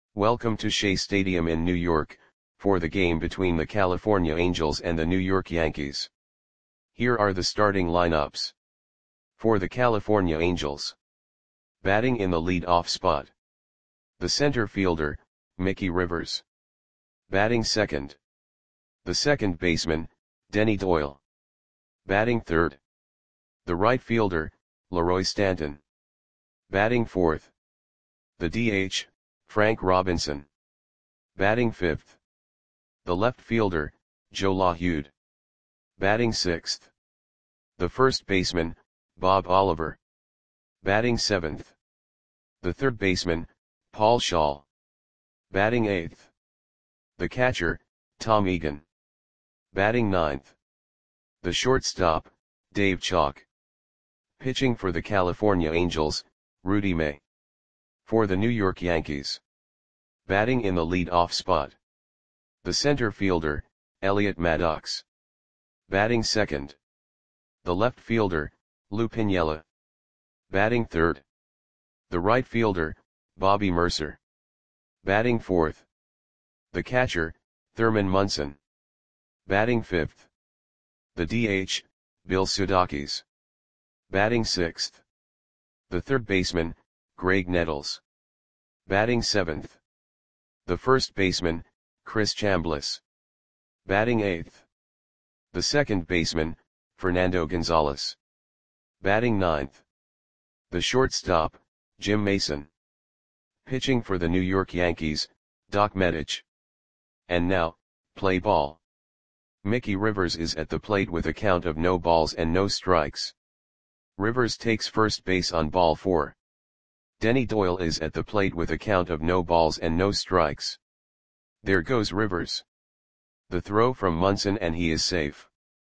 Welcome to Shea Stadium in New York, for the game between the California Angels and the New York Yankees. Here are the starting lineups. For the California Angels. Batting in the lead-off spot. The center fielder, Mickey Rivers. Batting second. The second baseman, Denny Doyle. Batting third. The right fielder, Leroy Stanton. Batting fourth. The DH, Frank Robinson. Batting fifth. The left fielder, Joe LaHeude. Batting sixth. The first baseman, Bob Oliver. Batting seventh. The third baseman, Paul Schaal. Batting eighth. The catcher, Tom Egan. Batting ninth. The shortstop, Dave Chalk. Pitching for the California Angels, Rudy May. For the New York Yankees. Batting in the lead-off spot. The center fielder, Elliot Maddox. Batting second. The left fielder, Lou Piniella. Batting third. The right fielder, Bobby Murcer. Batting fourth. The catcher, Thurman Munson. Batting fifth. The DH, Bill Sudakis. Batting sixth. The third baseman, Greg Nettles. Batting seventh. The first baseman, Chris Chambliss. Batting eighth. The second baseman, Fernando Gonzalez. Batting ninth. The shortstop, Jim Mason. Pitching for the New York Yankees, Doc Medich. And now, play ball. Mickey Rivers is at the plate with a count of no balls and no strikes. Rivers takes first base on ball 4. Denny Doyle is at the plate with a count of no balls and no strikes. There goes Rivers. The throw from Munson and he is safe.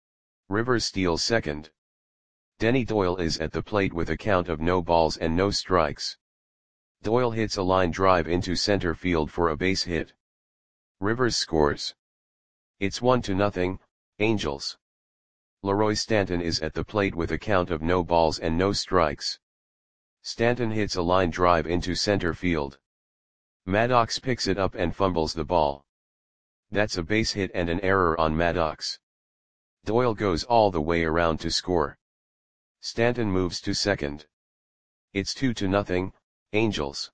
Rivers steals second. Denny Doyle is at the plate with a count of no balls and no strikes. Doyle hits a line drive into center field for a base hit. Rivers scores. It's 1-0, Angels. Leroy Stanton is at the plate with a count of no balls and no strikes. Stanton hits a line drive into center field. Maddox picks it up and fumbles the ball. That's a base hit and an error on Maddox. Doyle goes all the way around to score. Stanton moves to second. It's 2-0, Angels.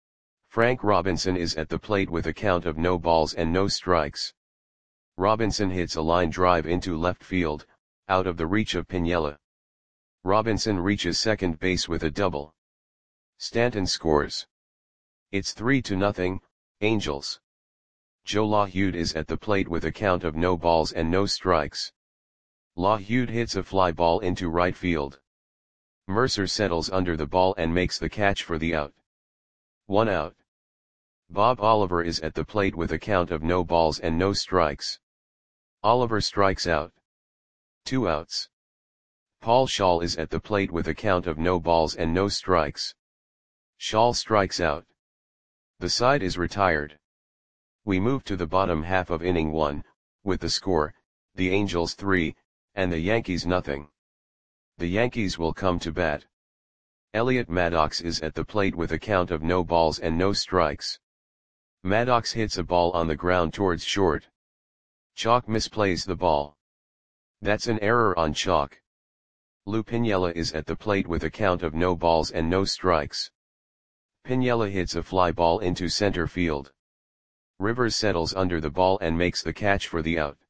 Frank Robinson is at the plate with a count of no balls and no strikes. Robinson hits a line drive into left field, out of the reach of Piniella. Robinson reaches second base with a double. Stanton scores. It's 3-0, Angels. Joe LaHeude is at the plate with a count of no balls and no strikes. LaHeude hits a fly ball into right field. Murcer settles under the ball and makes the catch for the out. 1 out. Bob Oliver is at the plate with a count of no balls and no strikes. Oliver strikes out. 2 outs. Paul Schaal is at the plate with a count of no balls and no strikes. Schaal strikes out. The side is retired. We move to the bottom half of inning 1, with the score, the Angels 3, and the Yankees nothing. The Yankees will come to bat. Elliot Maddox is at the plate with a count of no balls and no strikes. Maddox hits a ball on the ground towards short. Chalk misplays the ball. That's an error on Chalk. Lou Piniella is at the plate with a count of no balls and no strikes. Piniella hits a fly ball into center field. Rivers settles under the ball and makes the catch for the out.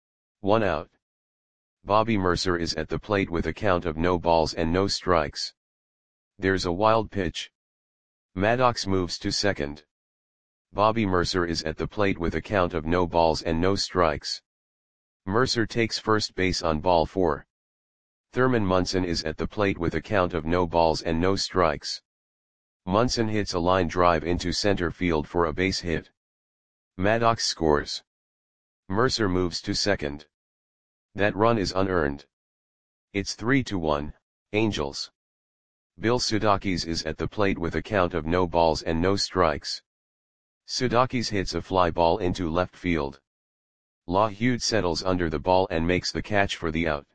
1 out. Bobby Murcer is at the plate with a count of no balls and no strikes. There's a wild pitch. Maddox moves to second. Bobby Murcer is at the plate with a count of no balls and no strikes. Murcer takes first base on ball 4. Thurman Munson is at the plate with a count of no balls and no strikes. Munson hits a line drive into center field for a base hit. Maddox scores. Murcer moves to second. That run is unearned. It's 3-1, Angels. Bill Sudakis is at the plate with a count of no balls and no strikes. Sudakis hits a fly ball into left field. LaHeude settles under the ball and makes the catch for the out.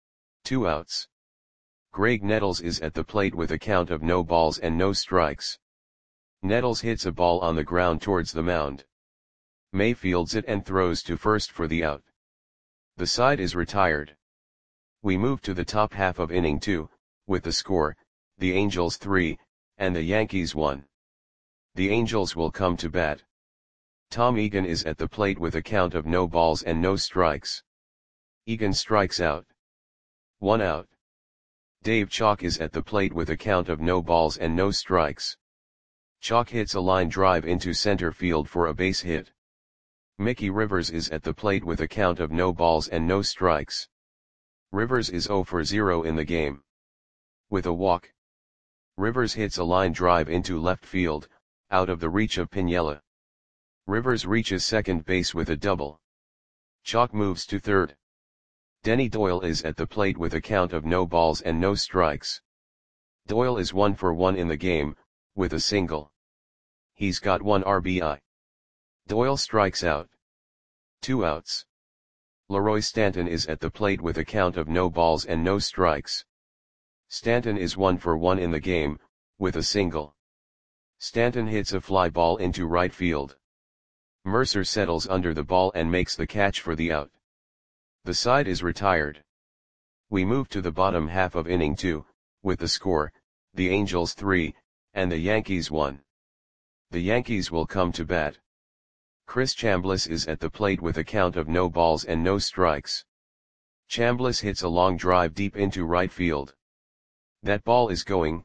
2 outs. Greg Nettles is at the plate with a count of no balls and no strikes. Nettles hits a ball on the ground towards the mound. May fields it and throws to first for the out. The side is retired. We move to the top half of inning 2, with the score, the Angels 3, and the Yankees 1. The Angels will come to bat. Tom Egan is at the plate with a count of no balls and no strikes. Egan strikes out. 1 out. Dave Chalk is at the plate with a count of no balls and no strikes. Chalk hits a line drive into center field for a base hit. Mickey Rivers is at the plate with a count of no balls and no strikes. Rivers is 0 for 0 in the game. With a walk. Rivers hits a line drive into left field, out of the reach of Piniella. Rivers reaches second base with a double. Chalk moves to third. Denny Doyle is at the plate with a count of no balls and no strikes. Doyle is 1 for 1 in the game, with a single. He's got 1 RBI. Doyle strikes out. 2 outs. Leroy Stanton is at the plate with a count of no balls and no strikes. Stanton is 1 for 1 in the game, with a single. Stanton hits a fly ball into right field. Mercer settles under the ball and makes the catch for the out. The side is retired. We move to the bottom half of inning 2, with the score, the Angels 3, and the Yankees 1. The Yankees will come to bat. Chris Chambliss is at the plate with a count of no balls and no strikes. Chambliss hits a long drive deep into right field. That ball is gone.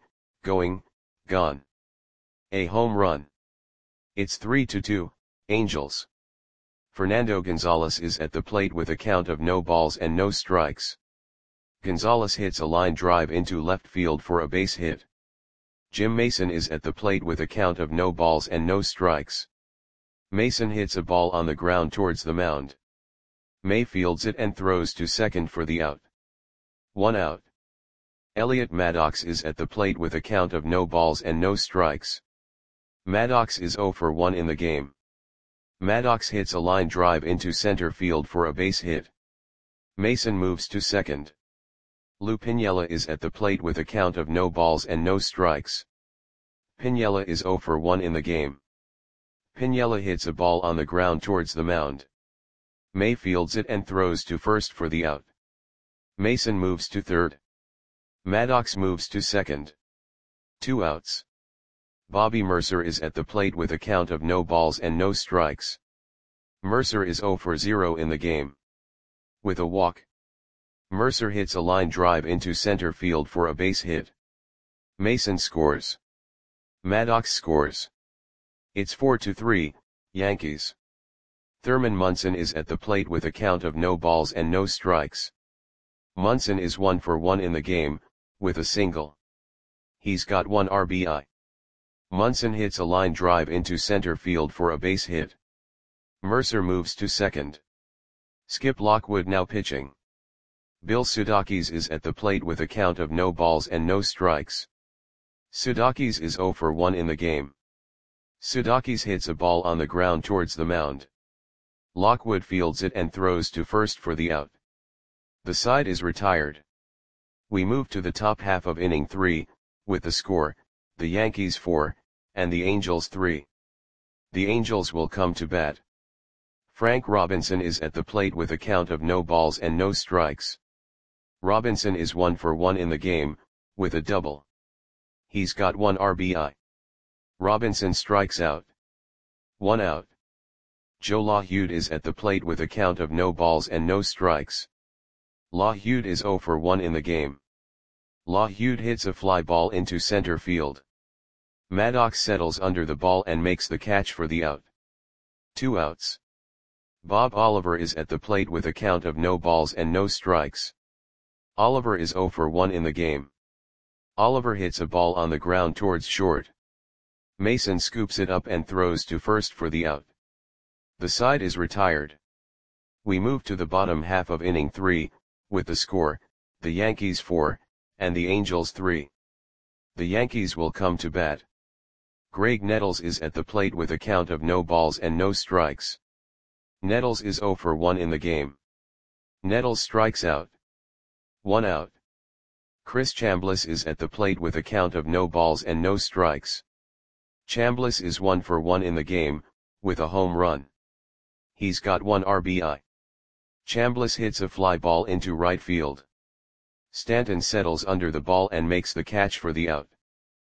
A home run. It's 3-2, Angels. Fernando Gonzalez is at the plate with a count of no balls and no strikes. Gonzalez hits a line drive into left field for a base hit. Jim Mason is at the plate with a count of no balls and no strikes. Mason hits a ball on the ground towards the mound. May fields it and throws to second for the out. 1 out. Elliot Maddox is at the plate with a count of no balls and no strikes. Maddox is 0 for 1 in the game. Maddox hits a line drive into center field for a base hit. Mason moves to second. Lou Piniella is at the plate with a count of no balls and no strikes. Piniella is 0 for 1 in the game. Piniella hits a ball on the ground towards the mound. May fields it and throws to first for the out. Mason moves to third. Maddox moves to second. 2 outs. Bobby Mercer is at the plate with a count of no balls and no strikes. Mercer is 0 for 0 in the game. With a walk. Mercer hits a line drive into center field for a base hit. Mason scores. Maddox scores. It's 4-3, Yankees. Thurman Munson is at the plate with a count of no balls and no strikes. Munson is 1 for 1 in the game, with a single. He's got 1 RBI. Munson hits a line drive into center field for a base hit. Mercer moves to second. Skip Lockwood now pitching. Bill Sudakis is at the plate with a count of no balls and no strikes. Sudakis is 0 for 1 in the game. Sudakis hits a ball on the ground towards the mound. Lockwood fields it and throws to first for the out. The side is retired. We move to the top half of inning 3, with the score, the Yankees 4, and the Angels 3. The Angels will come to bat. Frank Robinson is at the plate with a count of no balls and no strikes. Robinson is 1 for 1 in the game, with a double. He's got 1 RBI. Robinson strikes out. 1 out. Joe LaHude is at the plate with a count of no balls and no strikes. LaHude is 0 for 1 in the game. LaHude hits a fly ball into center field. Maddox settles under the ball and makes the catch for the out. 2 outs. Bob Oliver is at the plate with a count of no balls and no strikes. Oliver is 0 for 1 in the game. Oliver hits a ball on the ground towards short. Mason scoops it up and throws to first for the out. The side is retired. We move to the bottom half of inning 3, with the score, the Yankees 4, and the Angels 3. The Yankees will come to bat. Greg Nettles is at the plate with a count of no balls and no strikes. Nettles is 0 for 1 in the game. Nettles strikes out. 1 out. Chris Chambliss is at the plate with a count of no balls and no strikes. Chambliss is 1 for 1 in the game, with a home run. He's got 1 RBI. Chambliss hits a fly ball into right field. Stanton settles under the ball and makes the catch for the out.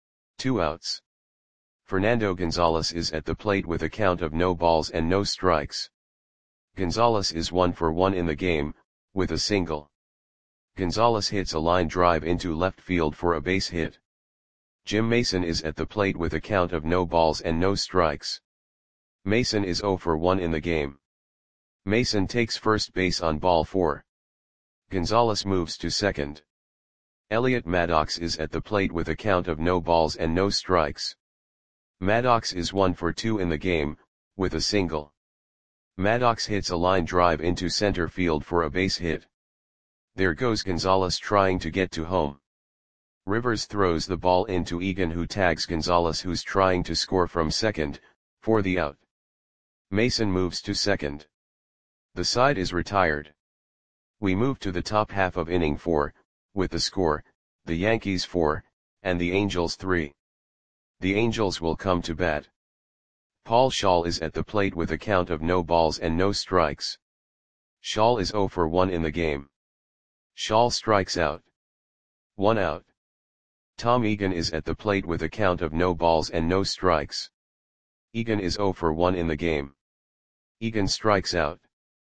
2 outs. Fernando Gonzalez is at the plate with a count of no balls and no strikes. Gonzalez is 1 for 1 in the game, with a single. Gonzalez hits a line drive into left field for a base hit. Jim Mason is at the plate with a count of no balls and no strikes. Mason is 0 for 1 in the game. Mason takes first base on ball 4. Gonzalez moves to second. Elliot Maddox is at the plate with a count of no balls and no strikes. Maddox is 1 for 2 in the game, with a single. Maddox hits a line drive into center field for a base hit. There goes Gonzalez trying to get to home. Rivers throws the ball into Egan, who tags Gonzalez, who's trying to score from second, for the out. Mason moves to second. The side is retired. We move to the top half of inning 4, with the score, the Yankees 4, and the Angels 3. The Angels will come to bat. Paul Schaal is at the plate with a count of no balls and no strikes. Schaal is 0 for 1 in the game. Schaal strikes out. 1 out. Tom Egan is at the plate with a count of no balls and no strikes. Egan is 0 for 1 in the game. Egan strikes out.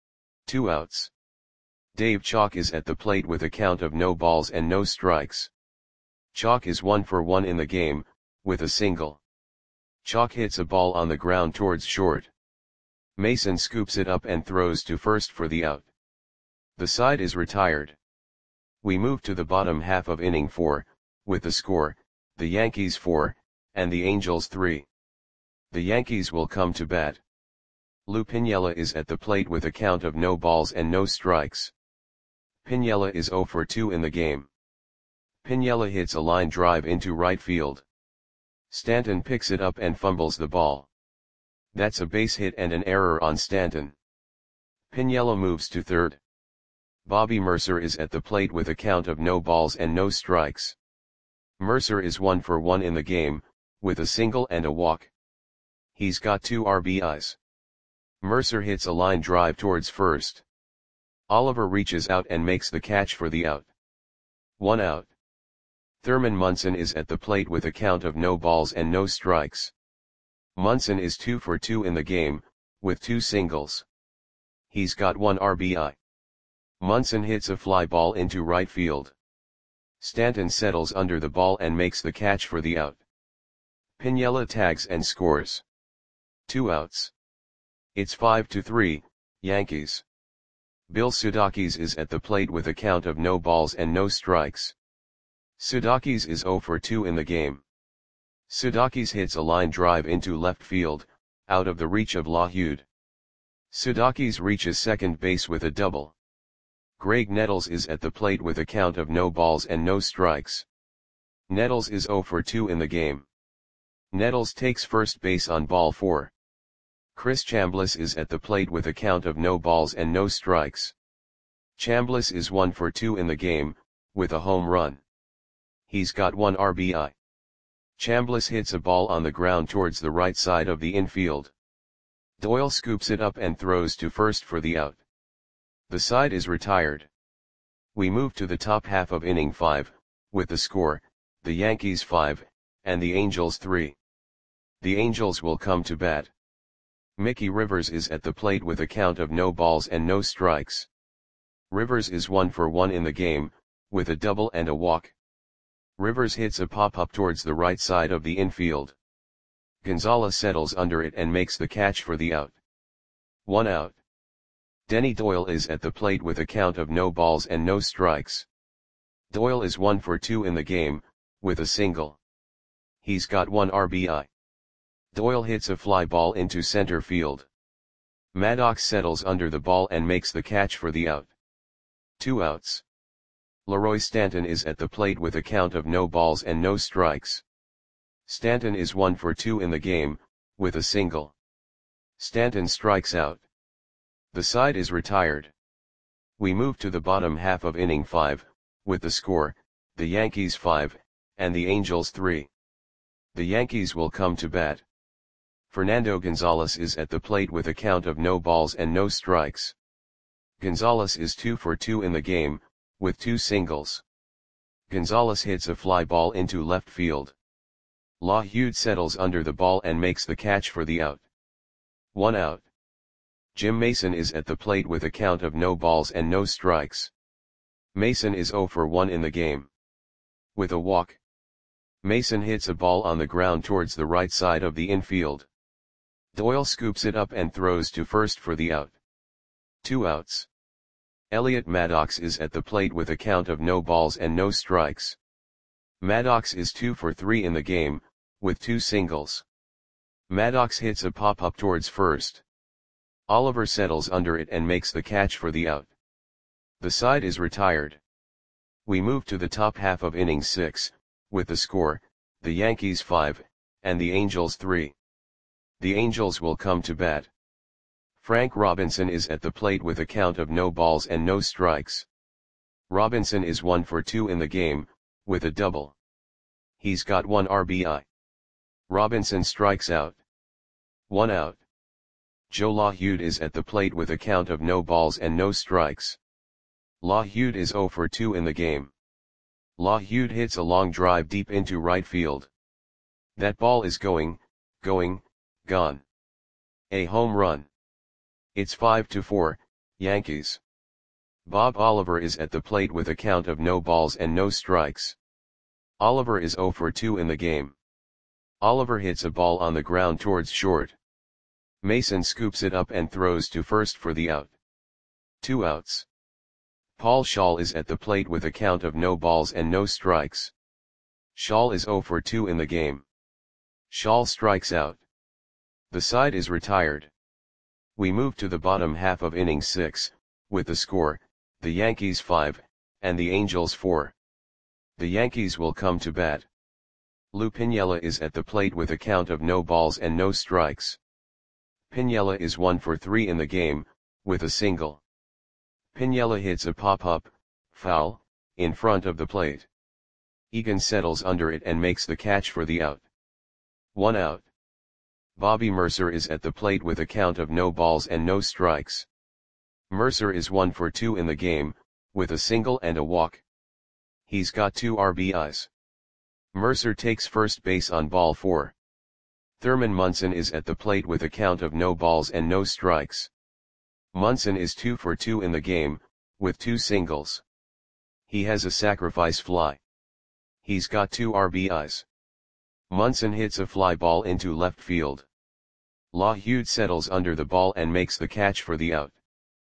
2 outs. Dave Chalk is at the plate with a count of no balls and no strikes. Chalk is 1 for 1 in the game, with a single. Chalk hits a ball on the ground towards short. Mason scoops it up and throws to first for the out. The side is retired. We move to the bottom half of inning 4, with the score, the Yankees 4, and the Angels 3. The Yankees will come to bat. Lou Piniella is at the plate with a count of no balls and no strikes. Piniella is 0 for 2 in the game. Piniella hits a line drive into right field. Stanton picks it up and fumbles the ball. That's a base hit and an error on Stanton. Piniella moves to third. Bobby Mercer is at the plate with a count of no balls and no strikes. Mercer is 1 for 1 in the game, with a single and a walk. He's got 2 RBIs. Mercer hits a line drive towards first. Oliver reaches out and makes the catch for the out. 1 out. Thurman Munson is at the plate with a count of no balls and no strikes. Munson is 2 for 2 in the game, with 2 singles. He's got 1 RBI. Munson hits a fly ball into right field. Stanton settles under the ball and makes the catch for the out. Piniella tags and scores. 2 outs. It's 5-3, Yankees. Bill Sudakis is at the plate with a count of no balls and no strikes. Sudakis is 0 for 2 in the game. Sudakis hits a line drive into left field, out of the reach of LaHud. Sudakis reaches second base with a double. Greg Nettles is at the plate with a count of no balls and no strikes. Nettles is 0 for 2 in the game. Nettles takes first base on ball 4. Chris Chambliss is at the plate with a count of no balls and no strikes. Chambliss is 1 for 2 in the game, with a home run. He's got 1 RBI. Chambliss hits a ball on the ground towards the right side of the infield. Doyle scoops it up and throws to first for the out. The side is retired. We move to the top half of inning 5, with the score, the Yankees 5, and the Angels 3. The Angels will come to bat. Mickey Rivers is at the plate with a count of no balls and no strikes. Rivers is 1 for 1 in the game, with a double and a walk. Rivers hits a pop-up towards the right side of the infield. Gonzalez settles under it and makes the catch for the out. 1 out. Denny Doyle is at the plate with a count of no balls and no strikes. Doyle is 1 for 2 in the game, with a single. He's got 1 RBI. Doyle hits a fly ball into center field. Maddox settles under the ball and makes the catch for the out. 2 outs. Leroy Stanton is at the plate with a count of no balls and no strikes. Stanton is 1 for 2 in the game, with a single. Stanton strikes out. The side is retired. We move to the bottom half of inning 5, with the score, the Yankees 5, and the Angels 3. The Yankees will come to bat. Fernando Gonzalez is at the plate with a count of no balls and no strikes. Gonzalez is 2 for 2 in the game, with 2 singles. Gonzalez hits a fly ball into left field. LaHud settles under the ball and makes the catch for the out. 1 out. Jim Mason is at the plate with a count of no balls and no strikes. Mason is 0 for 1 in the game. With a walk, Mason hits a ball on the ground towards the right side of the infield. Doyle scoops it up and throws to first for the out. 2 outs. Elliot Maddox is at the plate with a count of no balls and no strikes. Maddox is 2 for 3 in the game, with 2 singles. Maddox hits a pop-up towards first. Oliver settles under it and makes the catch for the out. The side is retired. We move to the top half of inning 6, with the score, the Yankees 5, and the Angels 3. The Angels will come to bat. Frank Robinson is at the plate with a count of no balls and no strikes. Robinson is 1 for 2 in the game, with a double. He's got 1 RBI. Robinson strikes out. 1 out. Joe LaHud is at the plate with a count of no balls and no strikes. LaHud is 0 for 2 in the game. LaHud hits a long drive deep into right field. That ball is gone. A home run. It's 5-4, Yankees. Bob Oliver is at the plate with a count of no balls and no strikes. Oliver is 0 for 2 in the game. Oliver hits a ball on the ground towards short. Mason scoops it up and throws to first for the out. 2 outs. Paul Schaal is at the plate with a count of no balls and no strikes. Schaal is 0 for 2 in the game. Schaal strikes out. The side is retired. We move to the bottom half of inning 6, with the score, the Yankees 5, and the Angels 4. The Yankees will come to bat. Lou Piniella is at the plate with a count of no balls and no strikes. Piniella is 1 for 3 in the game, with a single. Piniella hits a pop-up, foul, in front of the plate. Egan settles under it and makes the catch for the out. 1 out. Bobby Mercer is at the plate with a count of no balls and no strikes. Mercer is 1 for 2 in the game, with a single and a walk. He's got 2 RBIs. Mercer takes first base on ball 4. Thurman Munson is at the plate with a count of no balls and no strikes. Munson is 2 for 2 in the game, with 2 singles. He has a sacrifice fly. He's got 2 RBIs. Munson hits a fly ball into left field. LaHud settles under the ball and makes the catch for the out.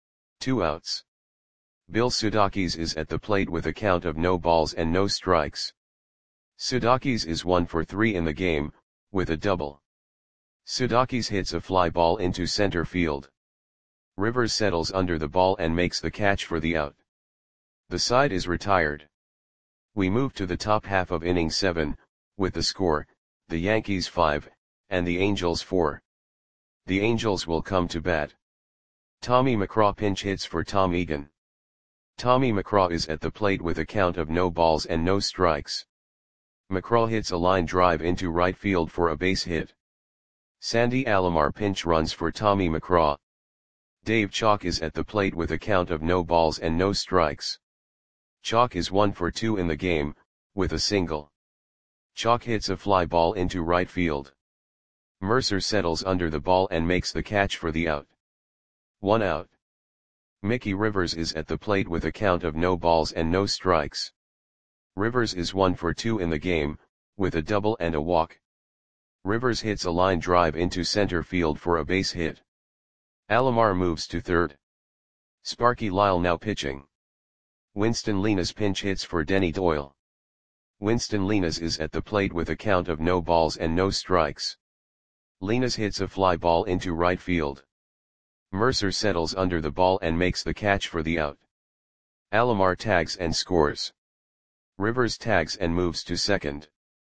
2 outs. Bill Sudakis is at the plate with a count of no balls and no strikes. Sudakis is 1 for 3 in the game, with a double. Sudakis hits a fly ball into center field. Rivers settles under the ball and makes the catch for the out. The side is retired. We move to the top half of inning 7, with the score, the Yankees 5, and the Angels 4. The Angels will come to bat. Tommy McCraw pinch hits for Tom Egan. Tommy McCraw is at the plate with a count of no balls and no strikes. McCraw hits a line drive into right field for a base hit. Sandy Alomar pinch runs for Tommy McCraw. Dave Chalk is at the plate with a count of no balls and no strikes. Chalk is 1 for 2 in the game, with a single. Chalk hits a fly ball into right field. Mercer settles under the ball and makes the catch for the out. 1 out. Mickey Rivers is at the plate with a count of no balls and no strikes. Rivers is 1 for 2 in the game, with a double and a walk. Rivers hits a line drive into center field for a base hit. Alomar moves to third. Sparky Lyle now pitching. Winston Linas pinch hits for Denny Doyle. Winston Linas is at the plate with a count of no balls and no strikes. Linas hits a fly ball into right field. Mercer settles under the ball and makes the catch for the out. Alomar tags and scores. Rivers tags and moves to second.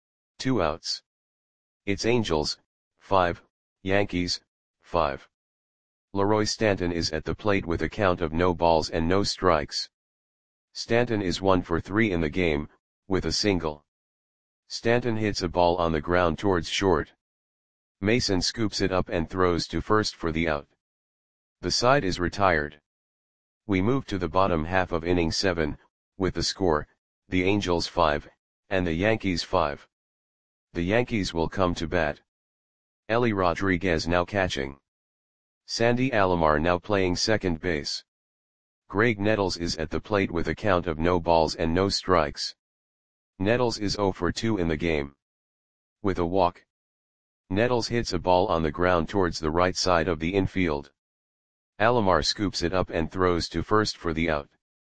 2 outs. It's Angels, 5, Yankees, 5. Leroy Stanton is at the plate with a count of no balls and no strikes. Stanton is 1 for 3 in the game, with a single. Stanton hits a ball on the ground towards short. Mason scoops it up and throws to first for the out. The side is retired. We move to the bottom half of inning 7, with the score, the Angels 5, and the Yankees 5. The Yankees will come to bat. Ellie Rodriguez now catching. Sandy Alomar now playing second base. Greg Nettles is at the plate with a count of no balls and no strikes. Nettles is 0 for 2 in the game. With a walk. Nettles hits a ball on the ground towards the right side of the infield. Alomar scoops it up and throws to first for the out.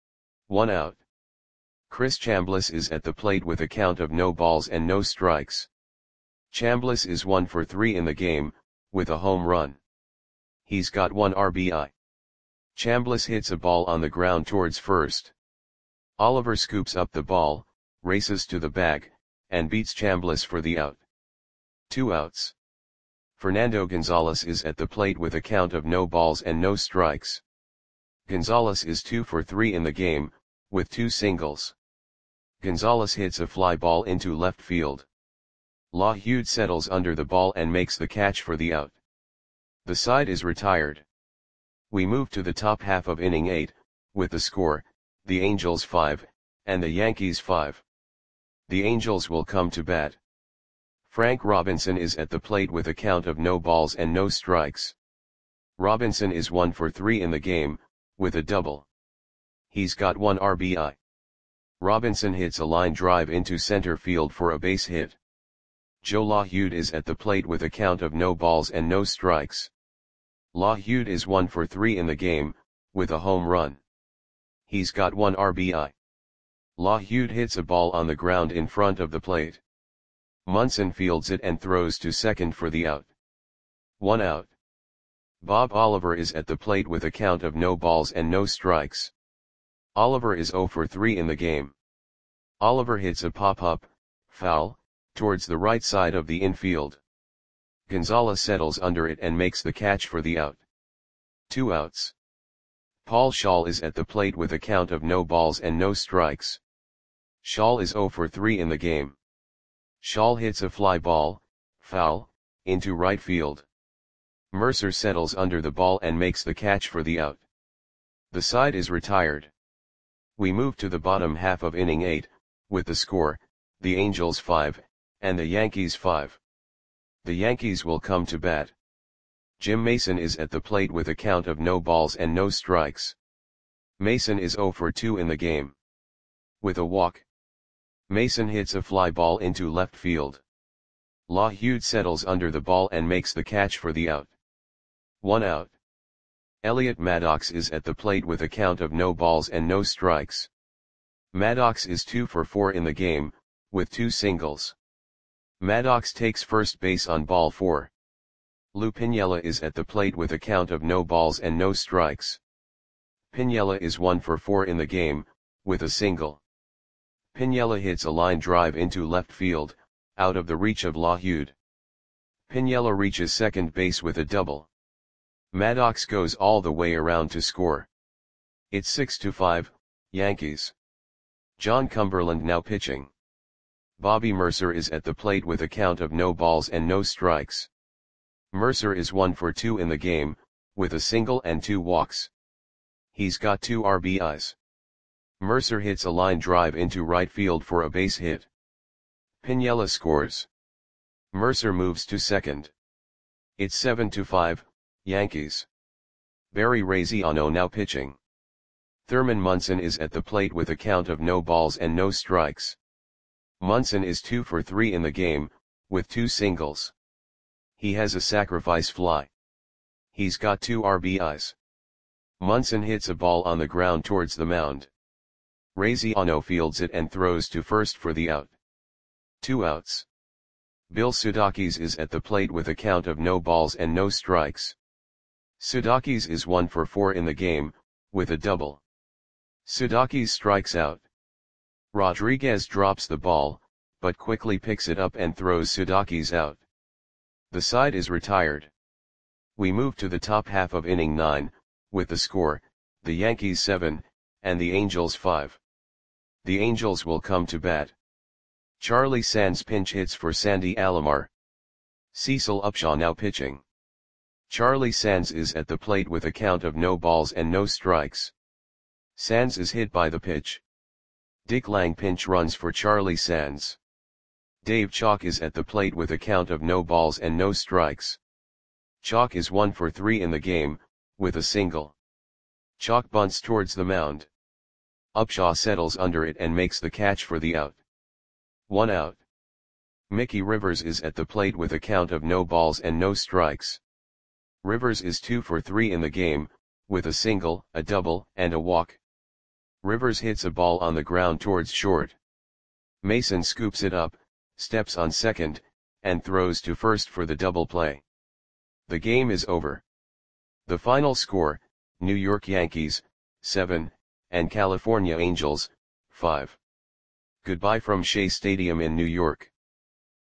1 out. Chris Chambliss is at the plate with a count of no balls and no strikes. Chambliss is 1 for 3 in the game, with a home run. He's got 1 RBI. Chambliss hits a ball on the ground towards first. Oliver scoops up the ball, races to the bag, and beats Chambliss for the out. 2 outs. Fernando Gonzalez is at the plate with a count of no balls and no strikes. Gonzalez is 2 for 3 in the game, with 2 singles. Gonzalez hits a fly ball into left field. LaHude settles under the ball and makes the catch for the out. The side is retired. We move to the top half of inning 8, with the score, the Angels 5, and the Yankees 5. The Angels will come to bat. Frank Robinson is at the plate with a count of no balls and no strikes. Robinson is 1 for 3 in the game, with a double. He's got 1 RBI. Robinson hits a line drive into center field for a base hit. Joe LaHude is at the plate with a count of no balls and no strikes. LaHude is 1 for 3 in the game, with a home run. He's got 1 RBI. LaHude hits a ball on the ground in front of the plate. Munson fields it and throws to second for the out. 1 out. Bob Oliver is at the plate with a count of no balls and no strikes. Oliver is 0 for 3 in the game. Oliver hits a pop-up, foul, towards the right side of the infield. Gonzalez settles under it and makes the catch for the out. 2 outs. Paul Schall is at the plate with a count of no balls and no strikes. Schall is 0 for 3 in the game. Schall hits a fly ball, foul, into right field. Mercer settles under the ball and makes the catch for the out. The side is retired. We move to the bottom half of inning 8, with the score, the Angels 5, and the Yankees 5. The Yankees will come to bat. Jim Mason is at the plate with a count of no balls and no strikes. Mason is 0 for 2 in the game. With a walk. Mason hits a fly ball into left field. LaHude settles under the ball and makes the catch for the out. 1 out. Elliot Maddox is at the plate with a count of no balls and no strikes. Maddox is 2 for 4 in the game, with 2 singles. Maddox takes first base on ball 4. Lou Piniella is at the plate with a count of no balls and no strikes. Piniella is 1 for 4 in the game, with a single. Piniella hits a line drive into left field, out of the reach of LaHude. Piniella reaches second base with a double. Maddox goes all the way around to score. It's 6-5, Yankees. John Cumberland now pitching. Bobby Mercer is at the plate with a count of no balls and no strikes. Mercer is 1 for 2 in the game, with a single and 2 walks. He's got 2 RBIs. Mercer hits a line drive into right field for a base hit. Piniella scores. Mercer moves to second. It's 7-5, Yankees. Barry Raziano now pitching. Thurman Munson is at the plate with a count of no balls and no strikes. Munson is 2 for 3 in the game, with 2 singles. He has a sacrifice fly. He's got 2 RBIs. Munson hits a ball on the ground towards the mound. Raziano fields it and throws to first for the out. 2 outs. Bill Sudakis is at the plate with a count of no balls and no strikes. Sudakis is 1 for 4 in the game, with a double. Sudakis strikes out. Rodriguez drops the ball, but quickly picks it up and throws Sudakis out. The side is retired. We move to the top half of inning 9, with the score, the Yankees 7, and the Angels 5. The Angels will come to bat. Charlie Sands pinch hits for Sandy Alomar. Cecil Upshaw now pitching. Charlie Sands is at the plate with a count of no balls and no strikes. Sands is hit by the pitch. Dick Lang pinch runs for Charlie Sands. Dave Chalk is at the plate with a count of no balls and no strikes. Chalk is 1 for 3 in the game, with a single. Chalk bunts towards the mound. Upshaw settles under it and makes the catch for the out. 1 out. Mickey Rivers is at the plate with a count of no balls and no strikes. Rivers is 2 for 3 in the game, with a single, a double, and a walk. Rivers hits a ball on the ground towards short. Mason scoops it up, steps on second, and throws to first for the double play. The game is over. The final score, New York Yankees, 7, and California Angels, 5. Goodbye from Shea Stadium in New York.